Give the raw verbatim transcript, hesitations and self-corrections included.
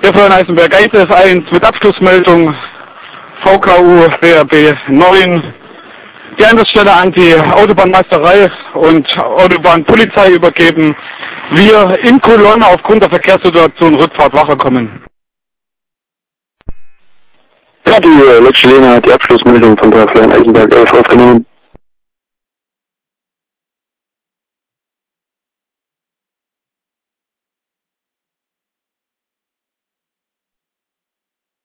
Hier von Eisenberg eins F eins mit Abschlussmeldung V K U B R B neun. Die Einsatzstelle an die Autobahnmeisterei und Autobahnpolizei übergeben. Wir in Kolonne aufgrund der Verkehrssituation Rückfahrt Wache kommen. Ja, die äh, letzte Lena hat die Abschlussmeldung von der Eisenberg elf aufgenommen.